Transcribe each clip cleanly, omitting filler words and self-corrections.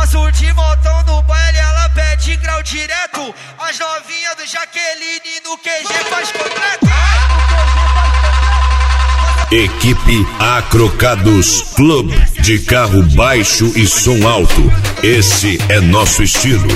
Passo de montão no baile, ela pede grau direto. As novinhas do Jaqueline no QG faz completo. Equipe Acrocados Club, de carro baixo e som alto. Esse é nosso estilo.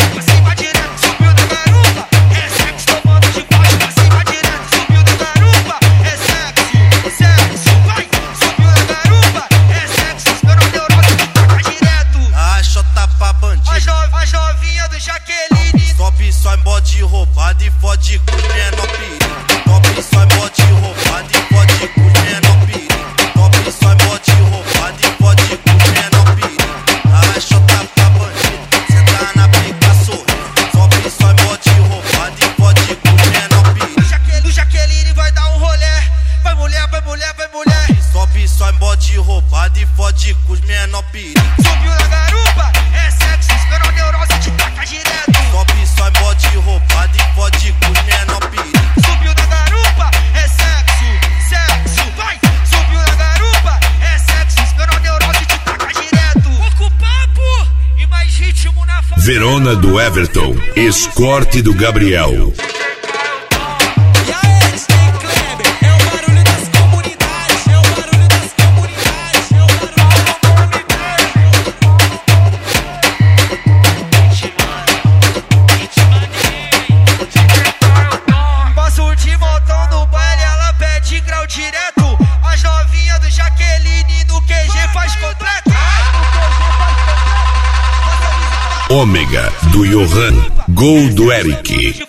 As novinhas do Jaqueline top só em bode roubado e fode com os menor perigo. Top só em bode roubado e fode com os menor perigo. Top só em bode roubado e fode com os menor perigo. A chota pra bandido, senta na pica sorrindo. Top só em bode roubado e fode com os menor perigo. O Jaqueline vai dar um rolê. Vai mulher, vai mulher, vai mulher. Top só em bode roubado e fode com os menor perigo. Subiu na garupa, é sexo, esperou neurose, te taca direto. Top só em bode roubado e fode com os menor perigo. Subiu na garupa, é sexo, sexo, vai. Subiu na garupa, é sexo, esperou neurose, te taca direto. Pouco papo e mais ritmo na favela. Verona do Everton, escorte do Gabriel. Direto, as novinhas do Jaqueline no QG faz completo. Ômega do Johan, gol do Eric.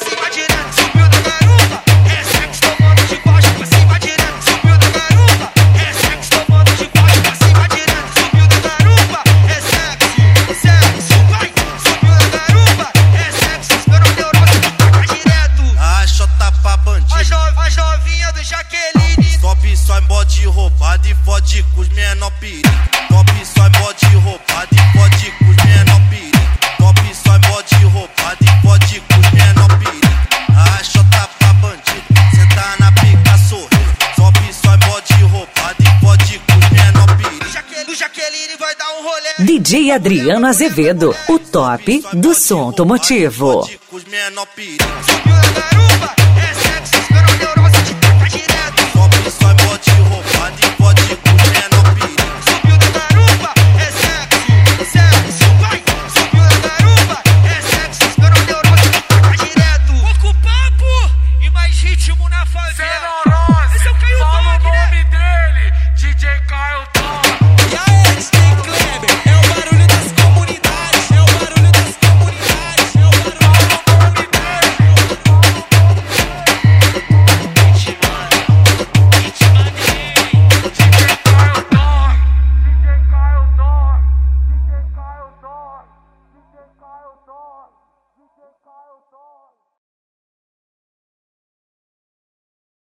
As novinhas do Jaqueline top só em bode roubado e fode com os menor perigo. Top só em bode roubado e fode com os menor perigo. Top só em bode roubado e fode com os menor perigo. A chota pra bandido, senta na pica sorrindo. Top só em bode roubado e fode com os menor perigo. O Jaqueline vai dar um rolê. DJ Adriano Azevedo, o top do som automotivo. Fode com os menor perigo. Subiu na garupa, é sexo, esperou neurose, te taca direto. Top só em bode